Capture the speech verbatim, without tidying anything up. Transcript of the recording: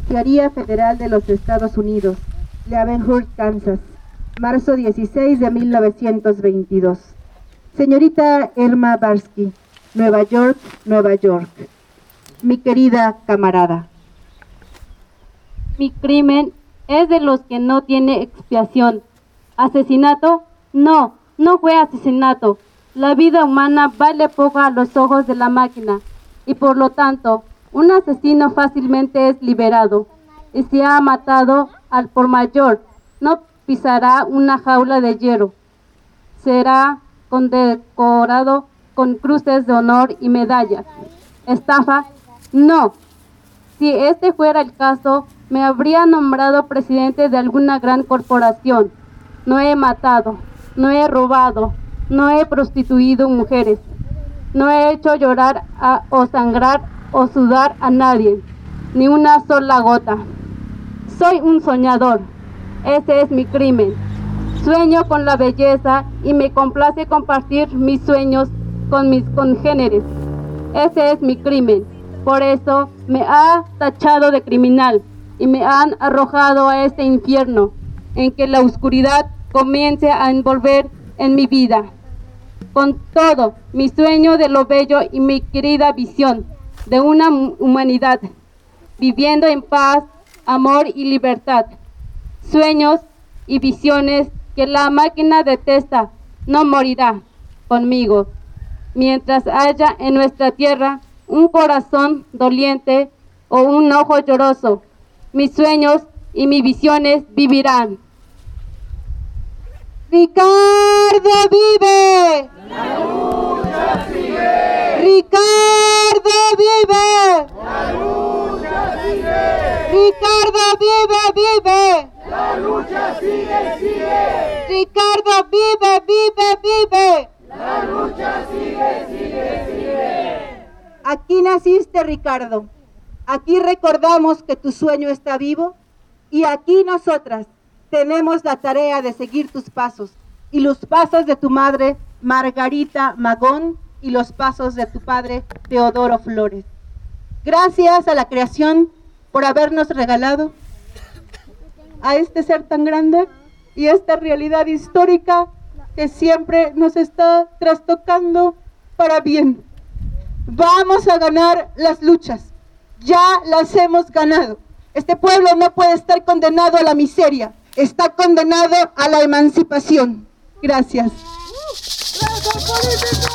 Penitenciaría Federal de los Estados Unidos, Leavenworth, Kansas, marzo dieciséis de mil novecientos veintidós. Señorita Irma Barsky, Nueva York, Nueva York. Mi querida camarada. Mi crimen es de los que no tiene expiación. ¿Asesinato? No, no fue asesinato. La vida humana vale poco a los ojos de la máquina y por lo tanto, un asesino fácilmente es liberado. Y si ha matado al por mayor, no pisará una jaula de hierro. Será condecorado con cruces de honor y medallas. ¿Estafa? No. Si este fuera el caso, me habría nombrado presidente de alguna gran corporación. No he matado, no he robado, no he prostituido mujeres, no he hecho llorar a, o sangrar o sudar a nadie, ni una sola gota. Soy un soñador, ese es mi crimen. Sueño con la belleza y me complace compartir mis sueños con mis congéneres. Ese es mi crimen, por eso me ha tachado de criminal y me han arrojado a este infierno en que la oscuridad comience a envolver en mi vida. Con todo, mi sueño de lo bello y mi querida visión de una humanidad viviendo en paz, amor y libertad. Sueños y visiones que la máquina detesta no morirá conmigo, mientras haya en nuestra tierra un corazón doliente o un ojo lloroso. Mis sueños y mis visiones vivirán. ¡Ricardo vive! ¡La lucha sigue! ¡Ricardo vive! ¡La lucha sigue! ¡Ricardo vive, vive! ¡La lucha sigue, sigue! ¡Ricardo vive, vive, vive! ¡La lucha sigue, sigue, sigue! Aquí naciste, Ricardo. Aquí recordamos que tu sueño está vivo y aquí nosotras tenemos la tarea de seguir tus pasos y los pasos de tu madre Margarita Magón y los pasos de tu padre Teodoro Flores. Gracias a la creación por habernos regalado a este ser tan grande y esta realidad histórica que siempre nos está trastocando para bien. Vamos a ganar las luchas, ya las hemos ganado. Este pueblo no puede estar condenado a la miseria, está condenado a la emancipación. Gracias.